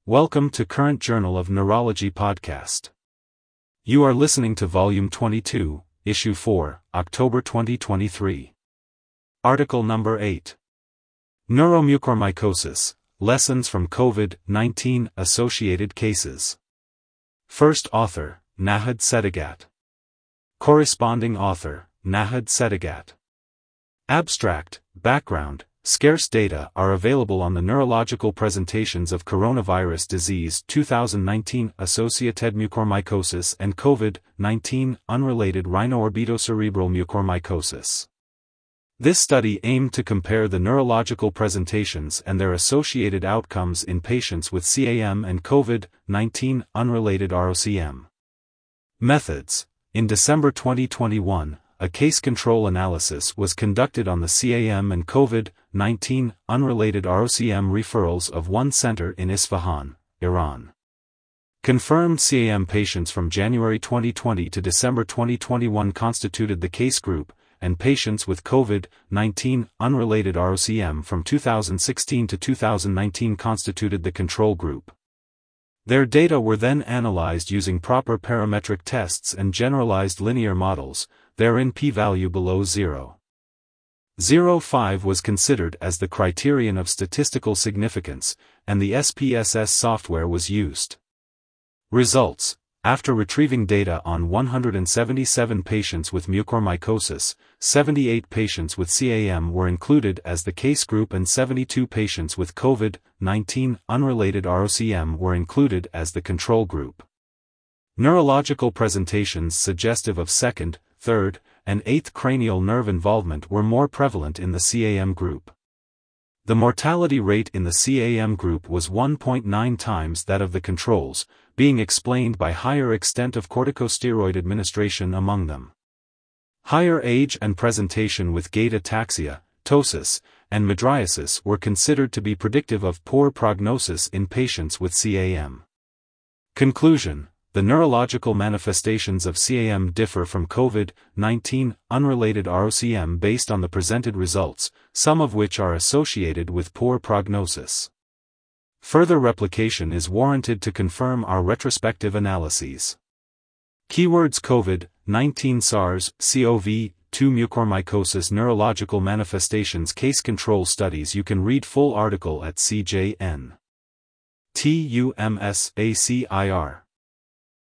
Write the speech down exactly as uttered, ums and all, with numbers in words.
Welcome to Current Journal of Neurology podcast. You are listening to Volume twenty-two, Issue four, October twenty twenty-three. Article Number eight. Neuromucormycosis, Lessons from COVID nineteen Associated Cases. First author, Nahad Sedigat. Corresponding author, Nahad Sedigat. Abstract, background. Scarce data are available on the Neurological Presentations of Coronavirus Disease twenty nineteen Associated Mucormycosis and COVID nineteen Unrelated Rhinoorbitocerebral Mucormycosis. This study aimed to compare the neurological presentations and their associated outcomes in patients with C A M and COVID nineteen Unrelated R O C M. Methods. In December twenty twenty-one, a case control analysis was conducted on the C A M and COVID nineteen Unrelated R O C M referrals of one center in Isfahan, Iran. Confirmed C A M patients from January twenty twenty to December twenty twenty-one constituted the case group, and patients with COVID nineteen Unrelated R O C M from two thousand sixteen to two thousand nineteen constituted the control group. Their data were then analyzed using proper parametric tests and generalized linear models, therein p-value below zero point zero five was considered as the criterion of statistical significance, and the S P S S software was used. Results. After retrieving data on one hundred seventy-seven patients with mucormycosis, seventy-eight patients with C A M were included as the case group and seventy-two patients with COVID nineteen Unrelated R O C M were included as the control group. Neurological presentations suggestive of second, third, and eighth cranial nerve involvement were more prevalent in the C A M group. The mortality rate in the C A M group was one point nine times that of the controls, being explained by higher extent of corticosteroid administration among them. Higher age and presentation with gait ataxia, ptosis, and mydriasis were considered to be predictive of poor prognosis in patients with C A M. Conclusion. The neurological manifestations of C A M differ from COVID nineteen Unrelated R O C M based on the presented results, some of which are associated with poor prognosis. Further replication is warranted to confirm our retrospective analyses. Keywords COVID nineteen SARS-C o V two mucormycosis neurological manifestations case control studies. You can read full article at C J N. T U M S A C I R.